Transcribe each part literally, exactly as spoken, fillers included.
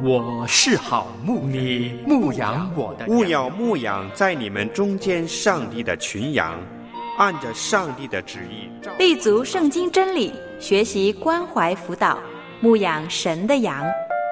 我是好牧，你牧养我的羊。 务要牧养在你们中间上帝的群羊，按着上帝的旨意， 立足圣经真理，学习关怀辅导，牧养神的羊。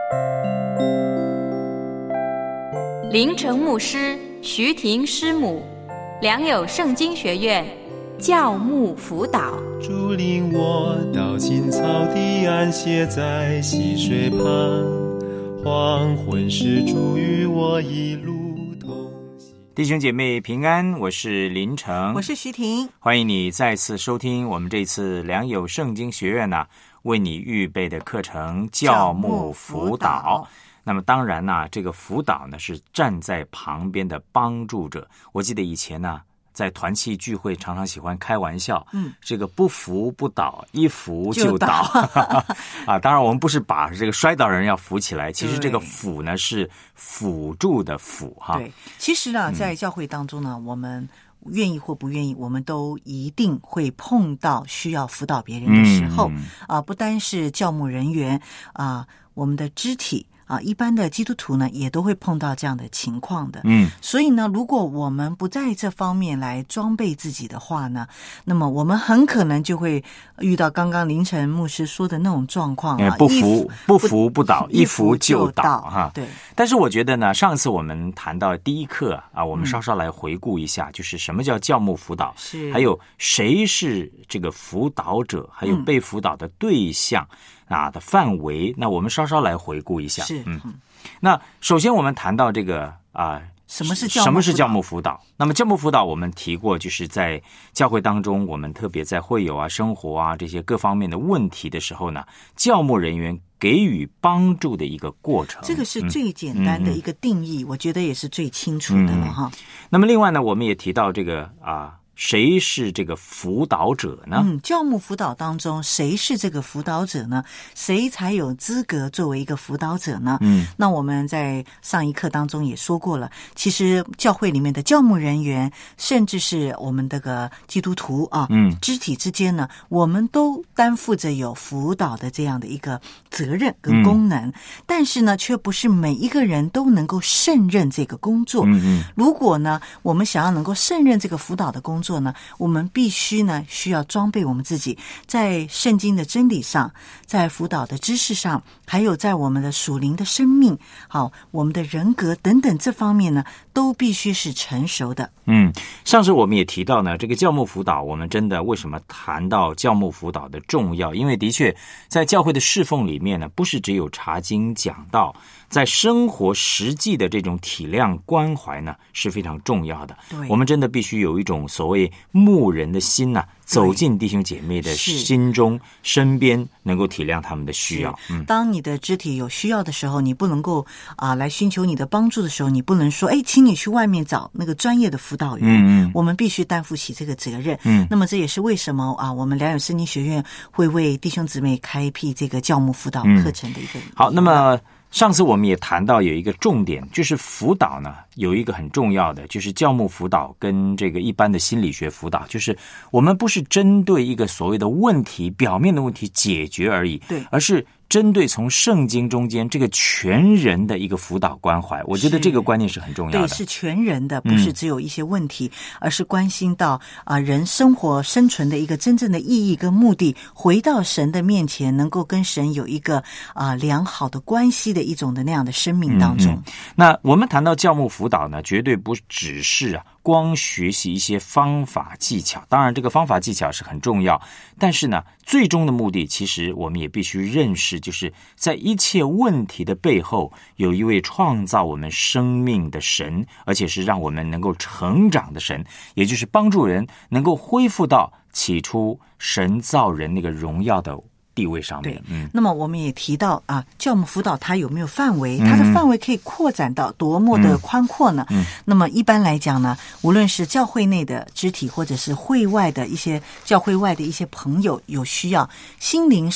林成牧师、徐婷师母，良友圣经学院教牧辅导。 主领我到青草地，安歇在溪水旁，黄昏时主与我一路同行。 弟兄姐妹平安，我是林成， 我是徐婷， 欢迎你再次收听我们这次良友圣经学院呢、啊、为你预备的课程教牧辅导。那么当然呢、啊，这个辅导呢是站在旁边的帮助者。我记得以前呢，在团契聚会常常喜欢开玩笑，嗯，这个不扶不倒，一扶就倒啊。当然我们不是把这个摔倒人要扶起来，其实这个辅呢是辅助的辅哈。 对，其实呢，在教会当中呢，嗯、我们愿意或不愿意，我们都一定会碰到需要辅导别人的时候啊、嗯呃，不单是教牧人员啊、呃，我们的肢体。啊，一般的基督徒呢，也都会碰到这样的情况的。嗯，所以呢，如果我们不在这方面来装备自己的话呢，那么我们很可能就会遇到刚刚林成牧师说的那种状况啊， 不扶不扶不倒，一扶就倒哈。 对。 但是我觉得呢，上次我们谈到第一课啊，我们稍稍来回顾一下，嗯、就是什么叫教牧辅导， 是还有谁是这个辅导者，还有被辅导的对象。嗯啊的范围，那我们稍稍来回顾一下。 是， 嗯，那首先我们谈到这个啊， 什么是教牧什么是教牧辅导？那么教牧辅导我们提过，就是在教会当中，我们特别在会友啊、生活啊这些各方面的问题的时候呢，教牧人员给予帮助的一个过程。 这个是最简单的一个定义，嗯、我觉得也是最清楚的了哈、 嗯。那么另外呢，我们也提到这个啊。谁是这个辅导者呢？ 嗯，教牧辅导当中，谁是这个辅导者呢？谁才有资格作为一个辅导者呢？嗯，那我们在上一课当中也说过了，其实教会里面的教牧人员，甚至是我们这个基督徒啊，嗯，肢体之间呢，我们都担负着有辅导的这样的一个责任跟功能，嗯、但是呢，却不是每一个人都能够胜任这个工作。嗯嗯，如果呢，我们想要能够胜任这个辅导的工作，做呢，我们必须呢需要装备我们自己，在圣经的真理上，在辅导的知识上，还有在我们的属灵的生命，好，我们的人格等等这方面呢，都必须是成熟的。 嗯，上次我们也提到呢，这个教牧辅导，我们真的为什么谈到教牧辅导的重要？因为的确在教会的侍奉里面呢，不是只有查经讲道，在生活实际的这种体谅关怀呢是非常重要的。 对， 我们真的必须有一种所谓牧人的心呐、啊，走进弟兄姐妹的心中、身边，能够体谅他们的需要。 嗯，当你的肢体有需要的时候，你不能够啊、呃、来寻求你的帮助的时候，你不能说，哎，请你去外面找那个专业的辅导员。嗯嗯，我们必须担负起这个责任。嗯，那么这也是为什么啊，我们良友圣经学院会为弟兄姊妹开辟这个教牧辅导课程的一个、嗯。 好，那么。上次我们也谈到有一个重点，就是辅导呢有一个很重要的，就是教牧辅导跟这个一般的心理学辅导，就是我们不是针对一个所谓的问题表面的问题解决而已， 对， 而是针对从圣经中间这个全人的一个辅导关怀，我觉得这个观念是很重要的。 对，是全人的，不是只有一些问题，嗯、而是关心到啊、呃、人生活生存的一个真正的意义跟目的，回到神的面前，能够跟神有一个啊、呃、良好的关系的一种的那样的生命当中。嗯嗯， 那我们谈到教牧辅导呢，绝对不只是啊光学习一些方法技巧，当然这个方法技巧是很重要，但是呢，最终的目的其实我们也必须认识，就是在一切问题的背后，有一位创造我们生命的神，而且是让我们能够成长的神，也就是帮助人能够恢复到起初神造人那个荣耀的地位上面。 对，嗯，那么我们也提到啊，教牧辅导它有没有范围？它的范围可以扩展到多么的宽阔呢？嗯，那么一般来讲呢，无论是教会内的肢体，或者是会外的一些教会外的一些朋友有需要，心灵上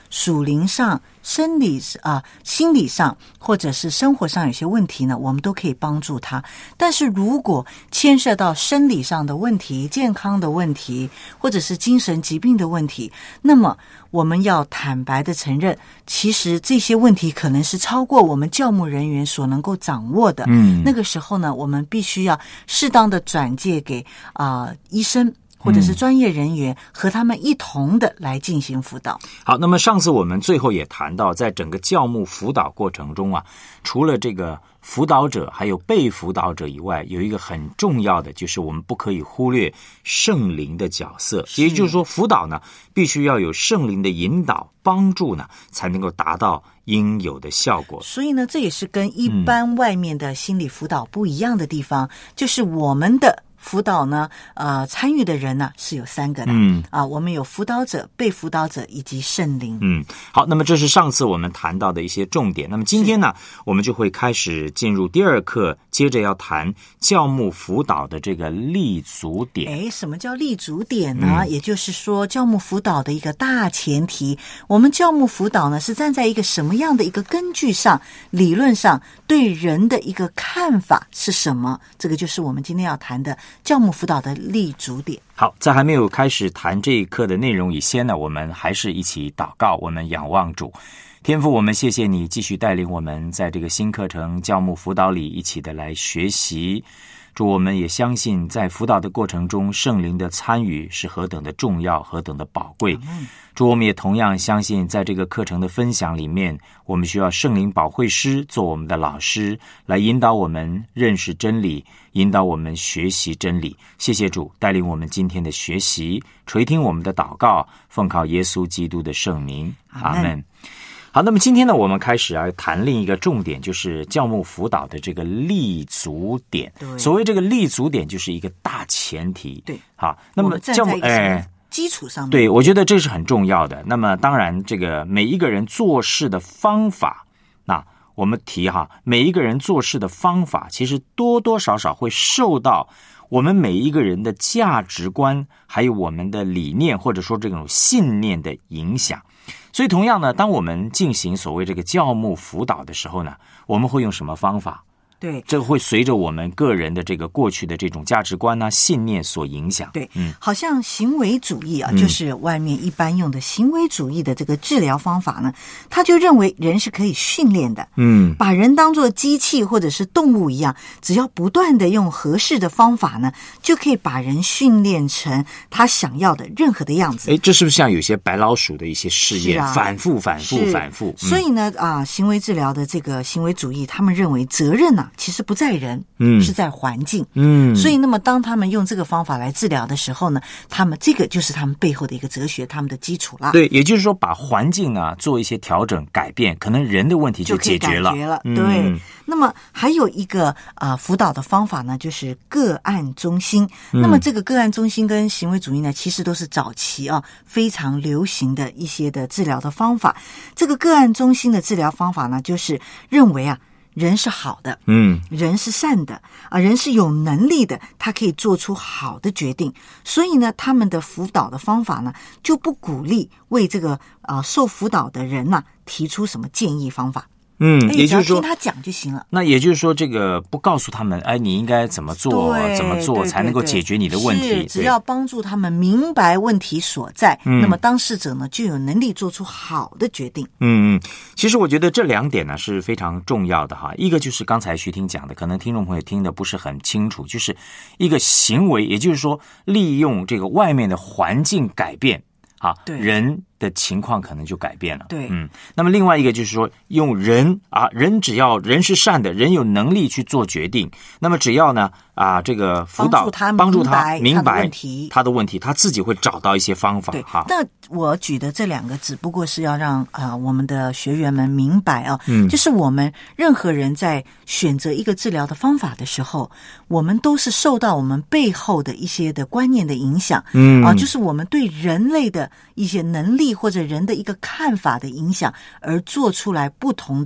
属灵上、生理啊、呃、心理上，或者是生活上有些问题呢，我们都可以帮助他。但是如果牵涉到生理上的问题、健康的问题，或者是精神疾病的问题，那么我们要坦白的承认，其实这些问题可能是超过我们教牧人员所能够掌握的。嗯，那个时候呢，我们必须要适当的转介给啊、呃、医生或者是专业人员，和他们一同的来进行辅导。 好，那么上次我们最后也谈到，在整个教牧辅导过程中啊，除了这个辅导者还有被辅导者以外，有一个很重要的，就是我们不可以忽略圣灵的角色。也就是说，辅导呢必须要有圣灵的引导帮助呢，才能够达到应有的效果。 所以呢，这也是跟一般外面的心理辅导不一样的地方，嗯、就是我们的辅导呢，呃，参与的人呢是有三个的，嗯啊，我们有辅导者、被辅导者以及圣灵。 嗯，好，那么这是上次我们谈到的一些重点。那么今天呢，我们就会开始进入第二课，接着要谈教牧辅导的这个立足点。 哎，什么叫立足点呢？嗯、也就是说，教牧辅导的一个大前提，我们教牧辅导呢是站在一个什么样的一个根据上，理论上对人的一个看法是什么？这个就是我们今天要谈的教牧辅导的立足点。 好，在还没有开始谈这一课的内容以前呢，我们还是一起祷告，我们仰望主。天父，我们谢谢你继续带领我们在这个新课程教牧辅导里一起的来学习。主，我们也相信在辅导的过程中，圣灵的参与是何等的重要，何等的宝贵。主，我们也同样相信在这个课程的分享里面，我们需要圣灵保惠师做我们的老师，来引导我们认识真理，引导我们学习真理。谢谢主带领我们今天的学习，垂听我们的祷告，奉靠耶稣基督的圣名，阿们。好，那么今天呢，我们开始要谈另一个重点，就是教牧辅导的这个立足点。所谓这个立足点，就是一个大前提。 对， 好，那么教牧哎基础上面， 对，我觉得这是很重要的。那么当然，这个每一个人做事的方法，那我们提哈，每一个人做事的方法，其实多多少少会受到我们每一个人的价值观，还有我们的理念，或者说这种信念的影响。所以同样呢，当我们进行所谓这个教牧辅导的时候呢，我们会用什么方法？ 对， 这个会随着我们个人的这个过去的这种价值观啊、信念所影响。 对，嗯，好像行为主义啊，嗯、就是外面一般用的行为主义的这个治疗方法呢，他就认为人是可以训练的，嗯，把人当作机器或者是动物一样，只要不断的用合适的方法呢，就可以把人训练成他想要的任何的样子。 哎，这是不是像有些白老鼠的一些试验，啊、反复、反复、反复？ 嗯、所以呢，啊，行为治疗的这个行为主义，他们认为责任呢、啊。其实不在人，嗯，是在环境，嗯，所以那么当他们用这个方法来治疗的时候呢，他们这个就是他们背后的一个哲学，他们的基础啦。 对，也就是说把环境呢做一些调整改变，可能人的问题就解决了。 就可以解决了，嗯、对。那么还有一个啊、呃、辅导的方法呢，就是个案中心。嗯、那么这个个案中心跟行为主义呢，其实都是早期啊非常流行的一些的治疗的方法。这个个案中心的治疗方法呢，就是认为啊。人是好的，嗯，人是善的啊，人是有能力的，他可以做出好的决定。所以呢，他们的辅导的方法呢，就不鼓励为这个啊受辅导的人呐、啊、提出什么建议方法。 嗯，也就是说听他讲就行了。 那也就是说，这个不告诉他们，哎，你应该怎么做，怎么做才能够解决你的问题？ 是，只要帮助他们明白问题所在，嗯、那么当事者呢就有能力做出好的决定。 嗯嗯，其实我觉得这两点呢是非常重要的哈。一个就是刚才徐婷讲的，可能听众朋友听的不是很清楚，就是一个行为，也就是说利用这个外面的环境改变啊，人的情况可能就改变了。 对， 嗯，那么另外一个就是说，用人啊，人只要人是善的，人有能力去做决定，那么只要呢啊，这个辅导帮助他明白问题， 他的问题，他自己会找到一些方法。 对， 哈。 那我举的这两个只不过是要让啊、呃、我们的学员们明白啊，嗯，就是我们任何人在选择一个治疗的方法的时候，我们都是受到我们背后的一些的观念的影响，嗯啊，就是我们对人类的一些能力或者人的一个看法的影响，而做出来不同的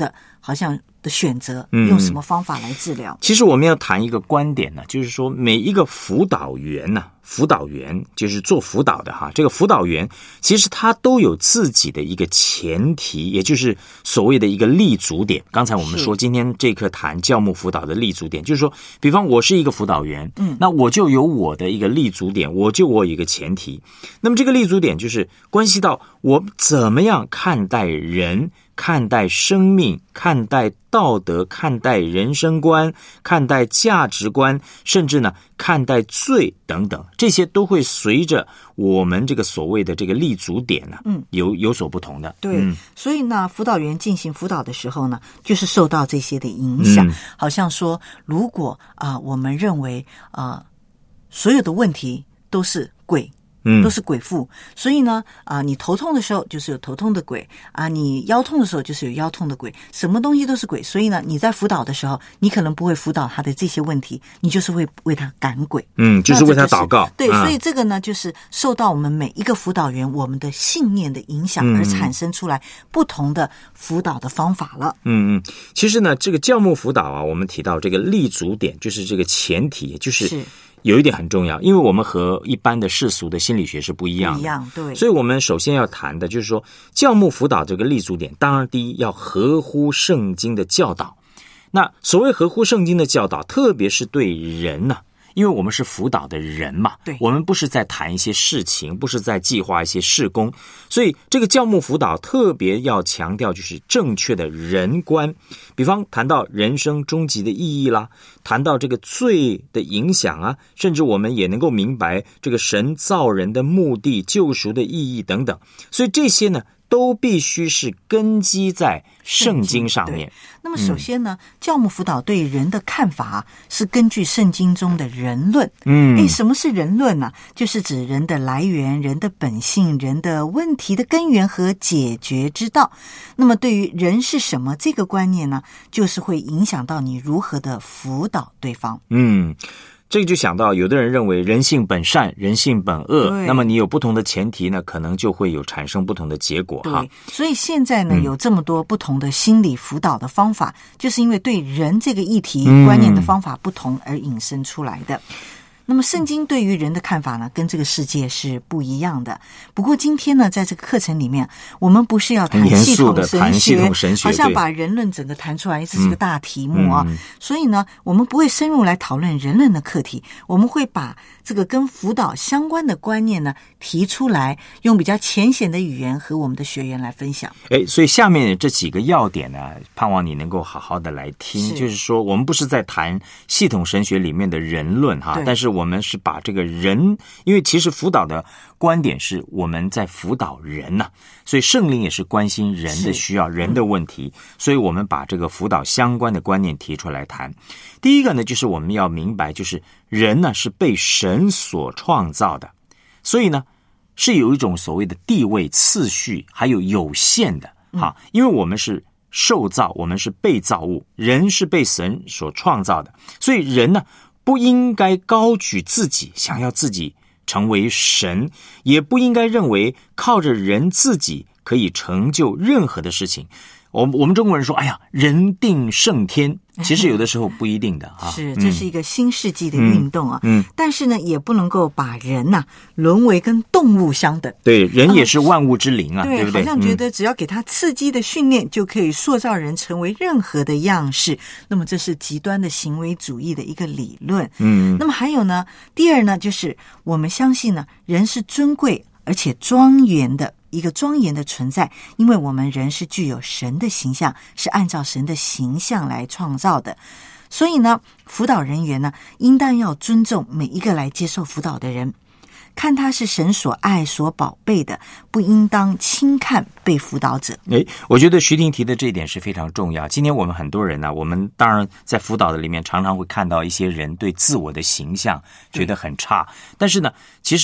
好像的选择，用什么方法来治疗？ 嗯、其实我们要谈一个观点呢，就是说每一个辅导员呢、啊，辅导员就是做辅导的哈，这个辅导员其实他都有自己的一个前提，也就是所谓的一个立足点。刚才我们说今天这课谈教牧辅导的立足点，就是说，比方我是一个辅导员，嗯，那我就有我的一个立足点，我就我有一个前提。那么这个立足点就是关系到我怎么样看待人。看待生命，看待道德，看待人生观，看待价值观，甚至呢看待罪等等，这些都会随着我们这个所谓的这个立足点呢，嗯，有有所不同的。 对，嗯、所以呢，辅导员进行辅导的时候呢，就是受到这些的影响。嗯、好像说，如果啊、呃，我们认为啊、呃，所有的问题都是鬼。嗯，都是鬼附，所以呢，啊、呃，你头痛的时候就是有头痛的鬼啊，你腰痛的时候就是有腰痛的鬼，什么东西都是鬼。所以呢，你在辅导的时候，你可能不会辅导他的这些问题，你就是会为他赶鬼， 嗯，就是为他祷告。 对，嗯、所以这个呢，就是受到我们每一个辅导员我们的信念的影响而产生出来不同的辅导的方法了。 嗯嗯，其实呢，这个教牧辅导啊，我们提到这个立足点，就是这个前提，就是是。有一点很重要，因为我们和一般的世俗的心理学是不一样的， 不一样，对。 所以我们首先要谈的就是说，教牧辅导这个立足点，当然第一要合乎圣经的教导。那所谓合乎圣经的教导，特别是对人呢、啊，因为我们是辅导的人嘛， 对， 我们不是在谈一些事情，不是在计划一些事工，所以这个教牧辅导特别要强调就是正确的人观。比方谈到人生终极的意义啦，谈到这个罪的影响啊，甚至我们也能够明白这个神造人的目的、救赎的意义等等。所以这些呢，都必须是根基在圣经上面。 那么首先呢、嗯、教牧辅导对人的看法是根据圣经中的人论。嗯，诶，什么是人论呢？就是指人的来源、人的本性、人的问题的根源和解决之道。那么对于人是什么这个观念呢，就是会影响到你如何的辅导对方。 嗯，这个就想到有的人认为人性本善，人性本恶，那么你有不同的前提呢，可能就会有产生不同的结果哈。 所以现在呢、嗯、有这么多不同的心理辅导的方法，就是因为对人这个议题观念的方法不同而引申出来的。嗯，那么圣经对于人的看法呢，跟这个世界是不一样的。不过今天呢，在这个课程里面，我们不是要谈系统神学， 神学好像把人论整个谈出来，这是个大题目啊、嗯嗯。所以呢，我们不会深入来讨论人论的课题，我们会把这个跟辅导相关的观念呢提出来，用比较浅显的语言和我们的学员来分享。 哎，所以下面这几个要点呢，盼望你能够好好的来听。是就是说，我们不是在谈系统神学里面的人论哈，但是我们是把这个人，因为其实辅导的观点是我们在辅导人呐、啊，所以圣灵也是关心人的需要、人的问题，所以我们把这个辅导相关的观念提出来谈。第一个呢，就是我们要明白，就是人呢是被神所创造的，所以呢是有一种所谓的地位次序，还有有限的哈，因为我们是受造，我们是被造物，人是被神所创造的，所以人呢不应该高举自己，想要自己成为神，也不应该认为靠着人自己可以成就任何的事情。我们我们中国人说，哎呀，人定胜天，其实有的时候不一定的啊。 是，这是一个新世纪的运动啊。嗯，但是呢，也不能够把人呐、啊、沦为跟动物相等。 对，人也是万物之灵啊，嗯、对不对？ 好像觉得只要给他刺激的训练，嗯、就可以塑造人成为任何的样式。那么这是极端的行为主义的一个理论。嗯，那么还有呢，第二呢，就是我们相信呢，人是尊贵而且庄严的。一个庄严的存在，因为我们人是具有神的形象，是按照神的形象来创造的。所以呢，辅导人员呢，应当要尊重每一个来接受辅导的人，看他是神所爱所宝贝的，不应当轻看被辅导者。 诶，我觉得徐婷提的这一点是非常重要。今天我们很多人呢、啊，我们当然在辅导的里面常常会看到一些人对自我的形象觉得很差，但是呢，其实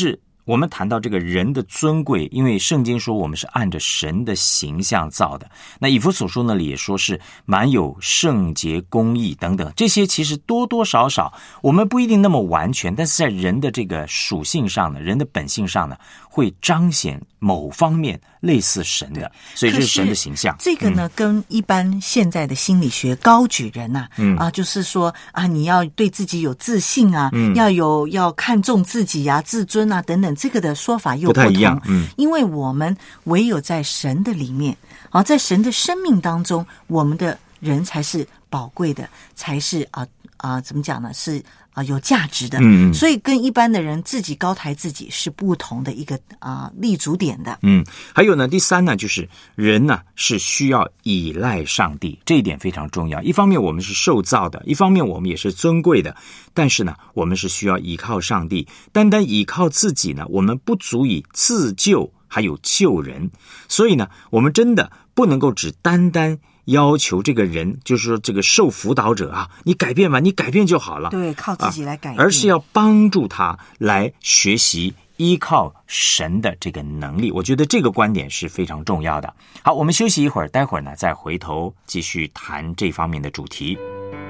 我们谈到这个人的尊贵，因为圣经说我们是按着神的形象造的，那以弗所书那里也说是满有圣洁公义等等，这些其实多多少少我们不一定那么完全，但是在人的这个属性上呢，人的本性上呢，会彰显某方面类似神的，所以这是神的形象。 这个呢、嗯、跟一般现在的心理学高举人啊、嗯、啊就是说啊你要对自己有自信啊、嗯、要有要看重自己啊自尊啊等等，这个的说法又不同， 不太一样。嗯， 因为我们唯有在神的里面啊，在神的生命当中，我们的人才是宝贵的，才是啊啊怎么讲呢？是啊有价值的。嗯，所以跟一般的人自己高抬自己是不同的一个啊立足点的。 嗯，还有呢，第三呢，就是人呢是需要依赖上帝，这一点非常重要。一方面我们是受造的，一方面我们也是尊贵的，但是呢，我们是需要依靠上帝。单单依靠自己呢，我们不足以自救，还有救人。所以呢，我们真的不能够只单单要求这个人，就是说这个受辅导者啊，你改变吧，你改变就好了。 对，靠自己来改变、 啊、而是要帮助他来学习依靠神的这个能力。我觉得这个观点是非常重要的。好，我们休息一会儿，待会儿呢再回头继续谈这方面的主题。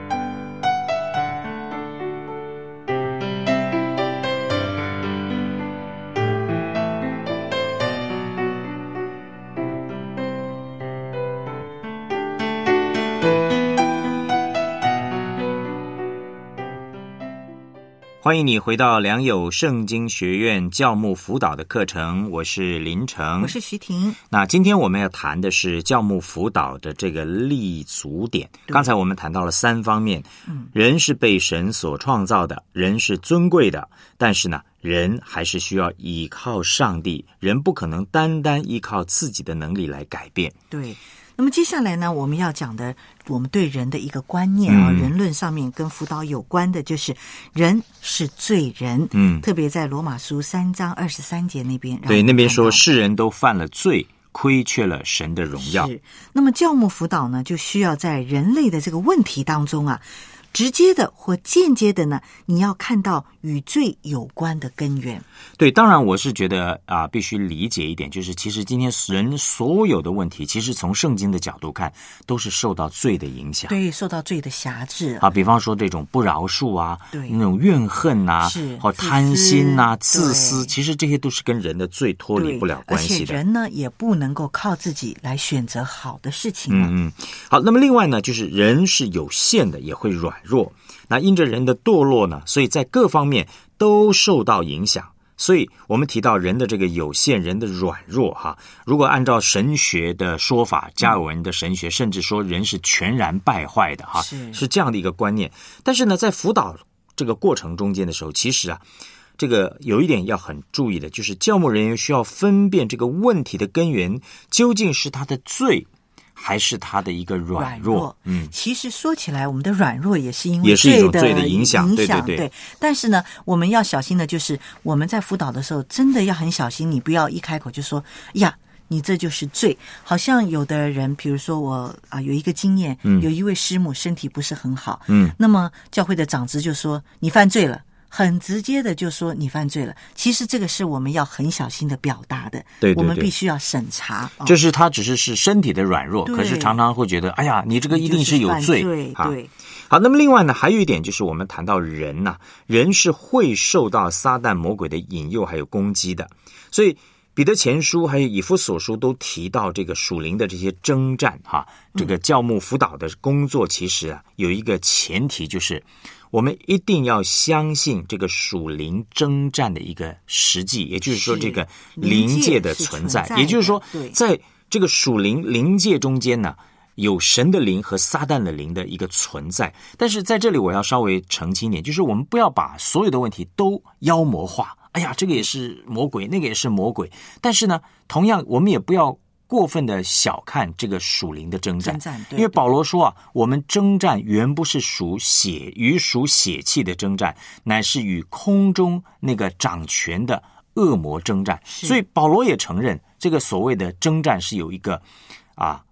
欢迎你回到良友圣经学院教牧辅导的课程，我是林成， 我是徐婷。 那今天我们要谈的是教牧辅导的这个立足点。刚才我们谈到了三方面，嗯，人是被神所创造的，人是尊贵的，但是呢，人还是需要依靠上帝，人不可能单单依靠自己的能力来改变。 对。那么接下来呢，我们要讲的我们对人的一个观念啊、嗯，人论上面跟辅导有关的，就是人是罪人。嗯，特别在罗马书三章二十三节那边， 对，那边说世人都犯了罪，亏缺了神的荣耀。 是。那么教牧辅导呢，就需要在人类的这个问题当中啊，直接的或间接的呢，你要看到与罪有关的根源。 对，当然我是觉得啊、呃，必须理解一点，就是其实今天人所有的问题，其实从圣经的角度看，都是受到罪的影响。 对，受到罪的辖制啊，比方说这种不饶恕啊，对，那种怨恨啊， 是或贪心啊、自私，其实这些都是跟人的罪脱离不了关系的。 而且人呢，也不能够靠自己来选择好的事情、啊。 嗯嗯。好，那么另外呢，就是人是有限的，也会软弱。那因着人的堕落呢，所以在各方面都受到影响。所以我们提到人的这个有限，人的软弱哈，如果按照神学的说法，加尔文的神学甚至说人是全然败坏的哈，是是这样的一个观念。但是呢，在辅导这个过程中间的时候，其实啊，这个有一点要很注意的，就是教牧人员需要分辨这个问题的根源究竟是他的罪，还是他的一个软弱。 软弱嗯，其实说起来，我们的软弱也是因为也是一种罪的影响， 对对对对。 但是呢，我们要小心的就是我们在辅导的时候，真的要很小心，你不要一开口就说呀，你这就是罪。好像有的人，比如说我啊，有一个经验，嗯，有一位师母身体不是很好，嗯，那么教会的长子就说你犯罪了。很直接的就说你犯罪了，其实这个是我们要很小心的表达的， 对对对， 我们必须要审查。 哦、就是他只是是身体的软弱，可是常常会觉得，哎呀，你这个一定是有罪。 对对。 好，那么另外呢，还有一点就是我们谈到人呐、啊，人是会受到撒旦魔鬼的引诱还有攻击的，所以彼得前书还有以弗所书都提到这个属灵的这些征战哈，这个教牧辅导的工作其实啊有一个前提，就是我们一定要相信这个属灵征战的一个实际，也就是说这个灵界的存在，也就是说在这个属灵灵界中间呢，有神的灵和撒旦的灵的一个存在。但是在这里我要稍微澄清一点，就是我们不要把所有的问题都妖魔化，哎呀，这个也是魔鬼，那个也是魔鬼。但是呢，同样我们也不要过分的小看这个属灵的征战，征战因为保罗说啊，我们征战原不是属血与属血气的征战，乃是与空中那个掌权的恶魔征战。所以保罗也承认，这个所谓的征战是有一个啊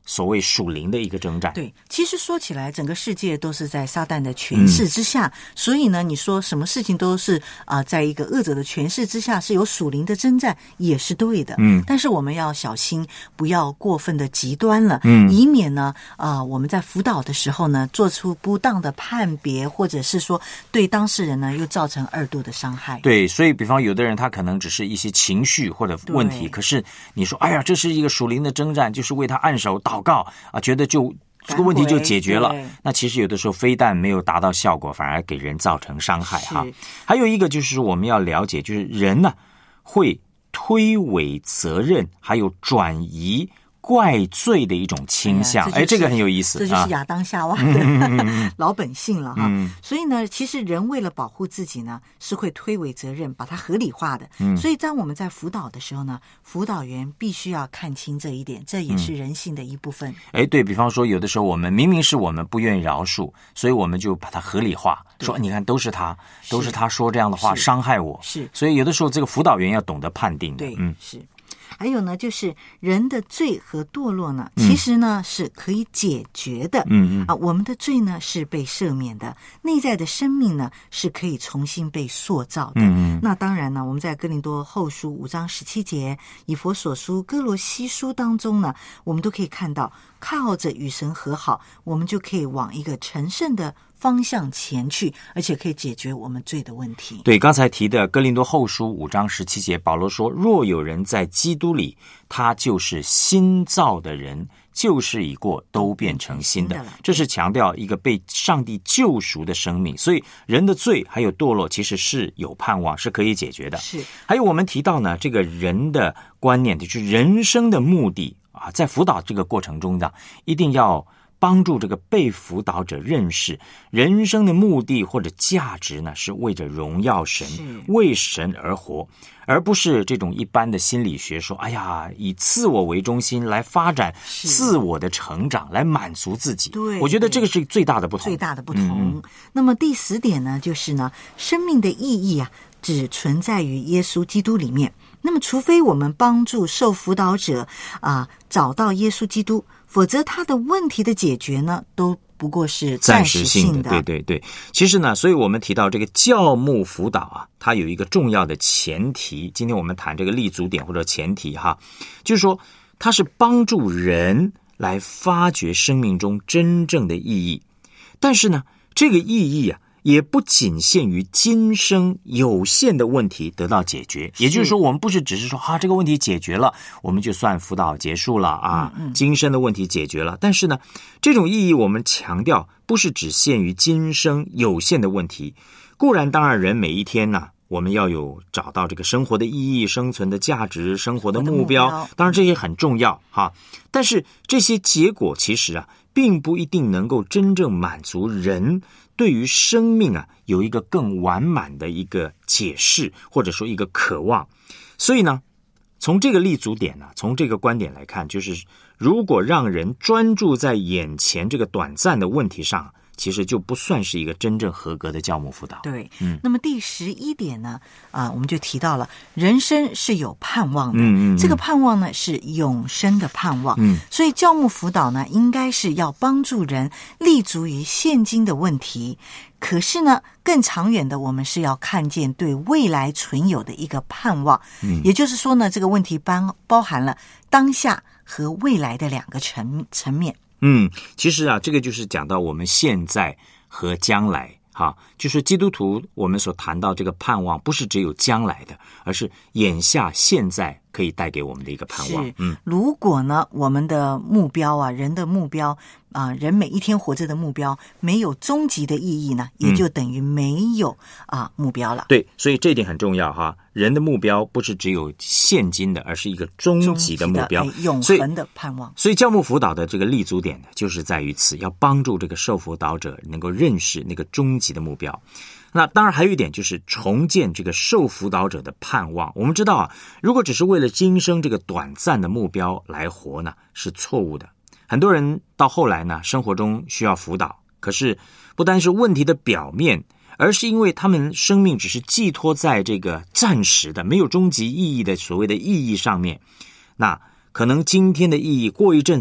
所谓属灵的一个征战。 对，其实说起来，整个世界都是在撒旦的权势之下，嗯、所以呢，你说什么事情都是啊、呃，在一个恶者的权势之下，是有属灵的征战，也是对的。嗯，但是我们要小心，不要过分的极端了，嗯，以免呢，啊、呃，我们在辅导的时候呢，做出不当的判别，或者是说对当事人呢又造成二度的伤害。 对，所以比方有的人他可能只是一些情绪或者问题，可是你说，哎呀，这是一个属灵的征战，就是为他按手祷告啊，觉得就这个问题就解决了。那其实有的时候非但没有达到效果，反而给人造成伤害哈。还有一个就是我们要了解，就是人呢会推诿责任，还有转移怪罪的一种倾向。哎，这个很有意思， 这就是亚当夏娃的、啊、老本性了哈、嗯。所以呢，其实人为了保护自己呢，是会推诿责任，把它合理化的。嗯、所以当我们在辅导的时候呢，辅导员必须要看清这一点，这也是人性的一部分。哎、 嗯，对，比方说，有的时候我们明明是我们不愿意饶恕，所以我们就把它合理化，说你看都是他，都是他说这样的话伤害我。 是， 所以有的时候这个辅导员要懂得判定的。 对，嗯，是。还有呢，就是人的罪和堕落呢，其实呢、嗯、是可以解决的。嗯嗯啊，我们的罪呢是被赦免的，内在的生命呢是可以重新被塑造的。嗯嗯。那当然呢，我们在哥林多后书五章十七节、以弗所书、哥罗西书当中呢，我们都可以看到，靠着与神和好，我们就可以往一个成圣的方向前去，而且可以解决我们罪的问题。 对，刚才提的哥林多后书五章十七节，保罗说，若有人在基督里，他就是新造的人，旧事已过，都变成新的。这是强调一个被上帝救赎的生命，所以人的罪还有堕落其实是有盼望，是可以解决的。 是。 还有我们提到呢，这个人的观念，就是人生的目的啊，在辅导这个过程中呢，一定要帮助这个被辅导者认识人生的目的或者价值呢，是为着荣耀神，为神而活，而不是这种一般的心理学说，哎呀，以自我为中心来发展自我的成长，来满足自己。 对， 我觉得这个是最大的不同。 最大的不同。嗯、那么第十点呢，就是呢，生命的意义啊，只存在于耶稣基督里面。那么，除非我们帮助受辅导者啊找到耶稣基督，否则他的问题的解决呢，都不过是暂时性的。 对对对，其实呢，所以我们提到这个教牧辅导啊，它有一个重要的前提。今天我们谈这个立足点或者前提哈，就是说它是帮助人来发掘生命中真正的意义。但是呢，这个意义啊，也不仅限于今生有限的问题得到解决，也就是说，我们不是只是说啊，这个问题解决了，我们就算辅导结束了啊，嗯嗯今生的问题解决了。但是呢，这种意义我们强调不是只限于今生有限的问题。固然，当然，人每一天呢，我们要有找到这个生活的意义、生存的价值、生活的目标，目标当然这些很重要哈。但是这些结果其实啊，并不一定能够真正满足人对于生命啊有一个更完满的一个解释，或者说一个渴望。所以呢，从这个立足点呢，从这个观点来看，就是如果让人专注在眼前这个短暂的问题上，其实就不算是一个真正合格的教牧辅导。 对，嗯，那么第十一点呢，啊，我们就提到了人生是有盼望的，嗯嗯，这个盼望呢是永生的盼望，嗯，所以教牧辅导呢，应该是要帮助人立足于现今的问题，可是呢，更长远的，我们是要看见对未来存有的一个盼望，嗯，也就是说呢，这个问题包包含了当下和未来的两个层层面。 嗯，其实啊，这个就是讲到我们现在和将来哈，就是基督徒我们所谈到这个盼望，不是只有将来的，而是眼下现在可以带给我们的一个盼望。 嗯，如果呢，我们的目标啊，人的目标啊、呃，人每一天活着的目标没有终极的意义呢，也就等于没有啊、呃、目标了。 对，所以这一点很重要哈。人的目标不是只有现今的，而是一个终极的目标， 永恒的盼望。 所以教牧辅导的这个立足点呢，就是在于此，要帮助这个受辅导者能够认识那个终极的目标。那当然还有一点就是重建这个受辅导者的盼望。我们知道啊，如果只是为了今生这个短暂的目标来活呢，是错误的。很多人到后来呢，生活中需要辅导，可是不单是问题的表面，而是因为他们生命只是寄托在这个暂时的没有终极意义的所谓的意义上面，那可能今天的意义过一阵子对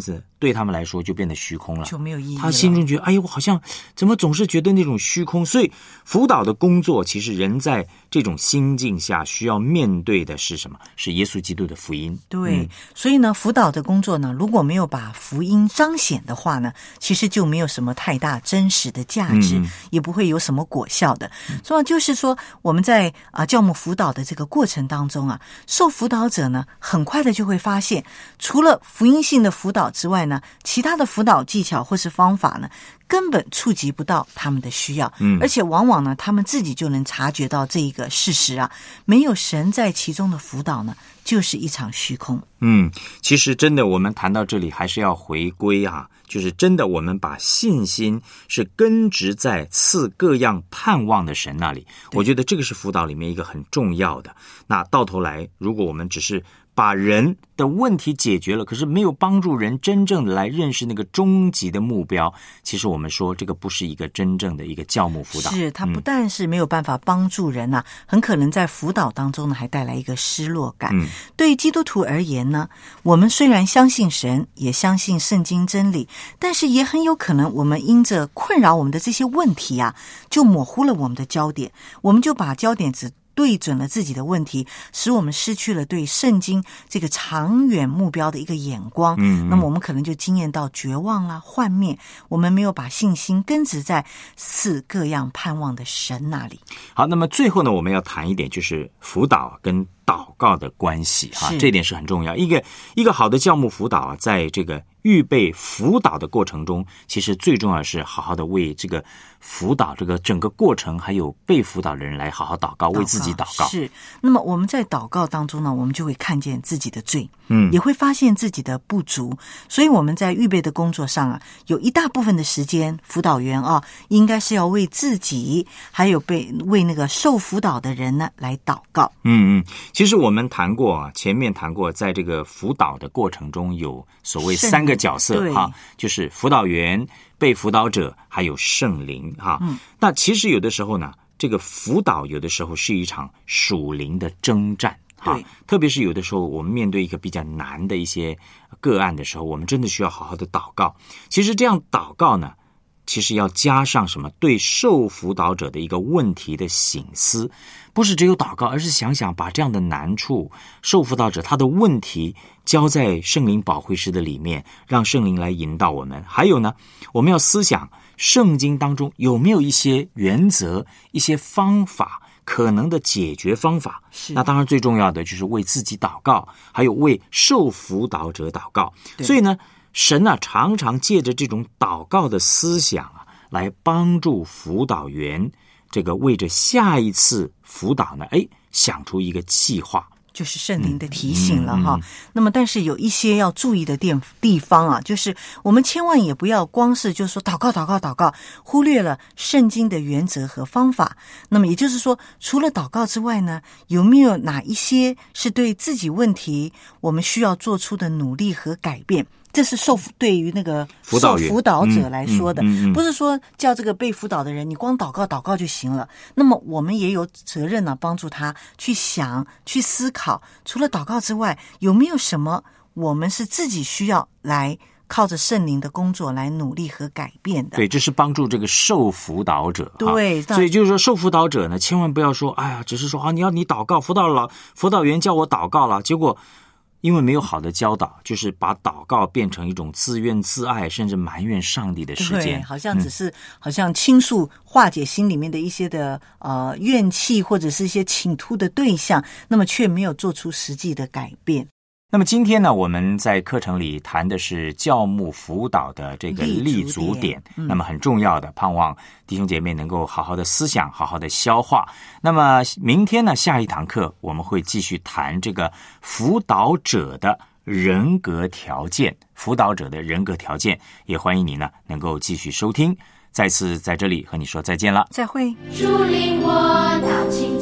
对他们来说就变得虚空了， 就没有意义了。 他心中觉得，哎呦，我好像怎么总是觉得那种虚空。所以辅导的工作，其实人在这种心境下需要面对的是什么？是耶稣基督的福音。 对、 嗯、 所以呢，辅导的工作呢，如果没有把福音彰显的话呢，其实就没有什么太大真实的价值、嗯、也不会有什么果效的。所以就是说我们在啊教牧辅导的这个过程当中啊，受辅导者呢很快的就会发现，除了福音性的辅导之外呢，其他的辅导技巧或是方法呢根本触及不到他们的需要，嗯，而且往往呢他们自己就能察觉到这一个事实啊，没有神在其中的辅导呢就是一场虚空。 嗯，其实真的我们谈到这里还是要回归啊，就是真的我们把信心是根植在赐各样盼望的神那里，我觉得这个是辅导里面一个很重要的。那到头来如果我们只是把人的问题解决了，可是没有帮助人真正的来认识那个终极的目标，其实我们说这个不是一个真正的一个教牧辅导。 是，他不但是没有办法帮助人啊、嗯、很可能在辅导当中呢还带来一个失落感。嗯，对于基督徒而言呢，我们虽然相信神，也相信圣经真理，但是也很有可能我们因着困扰我们的这些问题啊，就模糊了我们的焦点，我们就把焦点只对准了自己的问题，使我们失去了对圣经这个长远目标的一个眼光。嗯，那么我们可能就经验到绝望啊、幻灭，我们没有把信心根植在赐各样盼望的神那里。 好，那么最后呢，我们要谈一点，就是辅导跟祷告的关系啊，这点是很重要。一个一个好的教牧辅导啊，在这个预备辅导的过程中，其实最重要的是好好的为这个辅导这个整个过程还有被辅导的人来好好祷告，为自己祷告。 是，那么我们在祷告当中呢，我们就会看见自己的罪，嗯，也会发现自己的不足，所以我们在预备的工作上啊，有一大部分的时间，辅导员啊，应该是要为自己还有被为那个受辅导的人呢来祷告。 嗯嗯，其实我们谈过啊，前面谈过，在这个辅导的过程中有所谓三个角色哈，就是辅导员、被辅导者还有圣灵哈。嗯，那其实有的时候呢，这个辅导有的时候是一场属灵的征战哈，特别是有的时候我们面对一个比较难的一些个案的时候，我们真的需要好好的祷告。其实这样祷告呢，其实要加上什么？对受辅导者的一个问题的省思，不是只有祷告，而是想想把这样的难处，受辅导者他的问题交在圣灵保惠师的里面，让圣灵来引导我们。还有呢，我们要思想圣经当中有没有一些原则、一些方法，可能的解决方法。那当然最重要的就是为自己祷告，还有为受辅导者祷告。所以呢，神啊，常常借着这种祷告的思想啊，来帮助辅导员这个为着下一次辅导呢，哎，想出一个计划。 就是圣灵的提醒了哈、嗯嗯。那么但是有一些要注意的地地方啊，就是我们千万也不要光是就是说祷告祷告祷告，忽略了圣经的原则和方法。那么也就是说，除了祷告之外呢，有没有哪一些是对自己问题我们需要做出的努力和改变？这是受对于那个受辅导者来说的、嗯嗯嗯嗯、不是说叫这个被辅导的人你光祷告祷告就行了。那么我们也有责任呢、啊，帮助他去想去思考，除了祷告之外，有没有什么我们是自己需要来靠着圣灵的工作来努力和改变的。 对，这是帮助这个受辅导者。 对， 所以就是说受辅导者呢，千万不要说哎呀，只是说啊，你要你祷告，辅导老辅导员叫我祷告了，结果因为没有好的教导，就是把祷告变成一种自怨自艾甚至埋怨上帝的时间。 对，好像只是、嗯、好像倾诉化解心里面的一些的呃怨气或者是一些倾吐的对象，那么却没有做出实际的改变。 那么今天呢，我们在课程里谈的是教牧辅导的这个立足点，立足点、嗯、那么很重要的，盼望弟兄姐妹能够好好的思想，好好的消化。那么明天呢，下一堂课我们会继续谈这个辅导者的人格条件，辅导者的人格条件，也欢迎你呢能够继续收听。再次在这里和你说再见了， 再会。 主领我到今